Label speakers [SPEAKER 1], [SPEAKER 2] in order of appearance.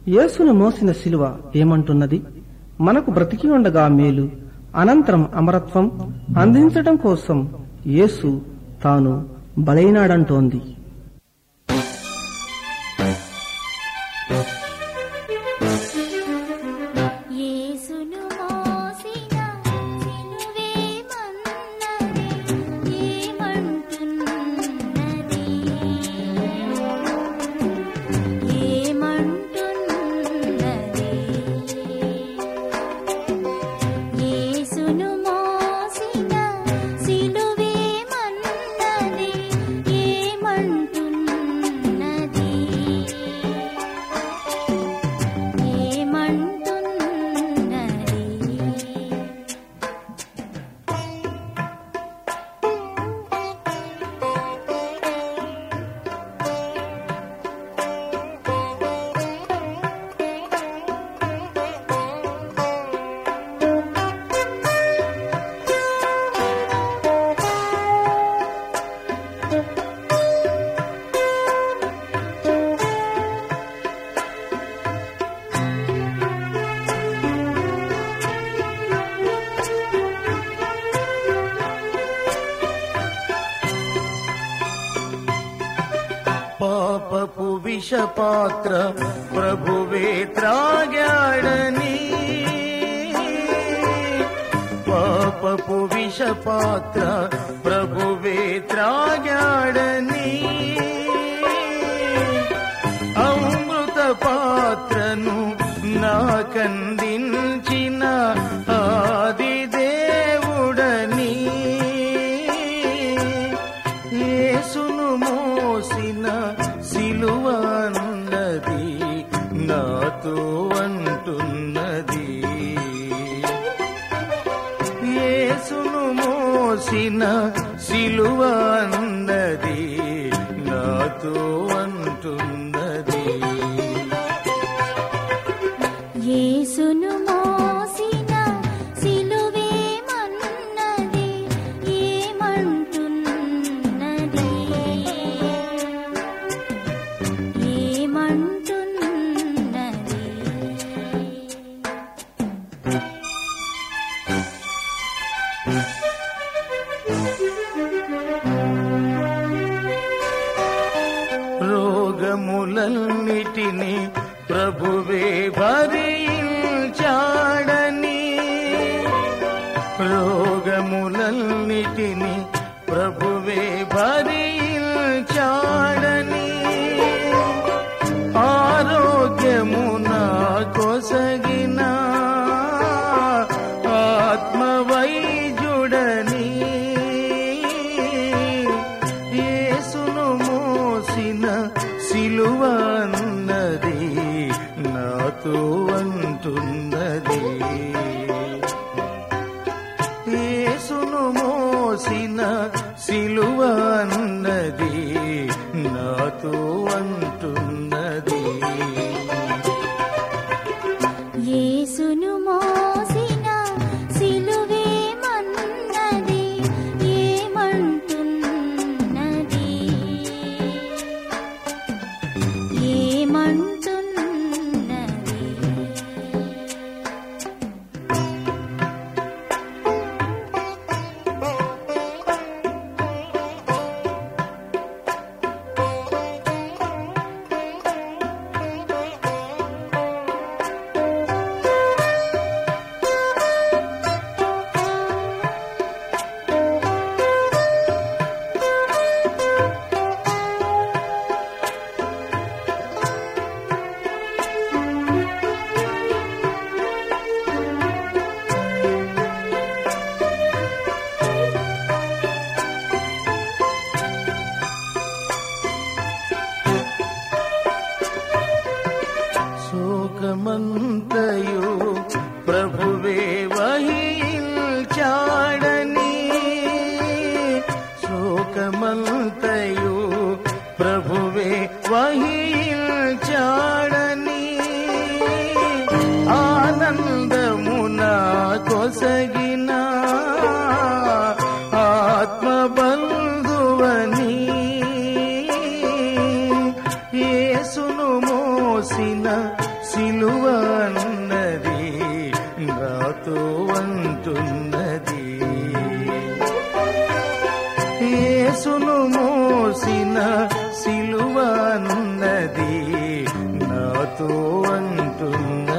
[SPEAKER 1] యేసును మోసిన శిలువ ఏమంటున్నది? మనకు బ్రతికి ఉండగా మేలు, అనంతరం అమరత్వం అందించటం కోసం యేసు తాను బలైనాడంటోంది.
[SPEAKER 2] పాపపు విషపాత్ర ప్రభువే త్రాగాడని, పాపపు విషపాత్ర ప్రభువే త్రాగాడని, అమృత పాత్రను నాకందించిన ఆది దేవుడని, యేసును మోసిన సిలువ అన్నది నాతో అంటున్నది, యేసును మోసిన సిలువ అన్నది నాతో అంటున్నది.
[SPEAKER 3] యేసును మోసిన సిలువేమన్నది ఏమంటున్నది, ఏమంటున్నది.
[SPEAKER 2] రోగములన్నిటినీ ప్రభువే భరించాడని, రోగములన్నిటినీ ప్రభువే భరించాడని, ఆరోగ్యమున కొసగిన ఆత్మవైద్యుడని, యేసును మోసిన సిలువ అన్నది నాతో అంటున్నది, యేసును మోసిన సిలువ అన్నది నాతో అంటున్నది.
[SPEAKER 3] యేసును మోసిన సిలువేమన్నది ఏమంటున్నది, ఏమంటున్నది.
[SPEAKER 2] శోకమంతయు ప్రభువే వహించాడని, శోకమంతయు ప్రభువే వహించాడని, ఆనందమున కొసగిన ఆత్మబంధువని, యేసును మోసిన సిలువ అన్నది నాతో అంటున్నది. యేసును మోసిన సిలువ అన్నది నాతో అంటున్నది.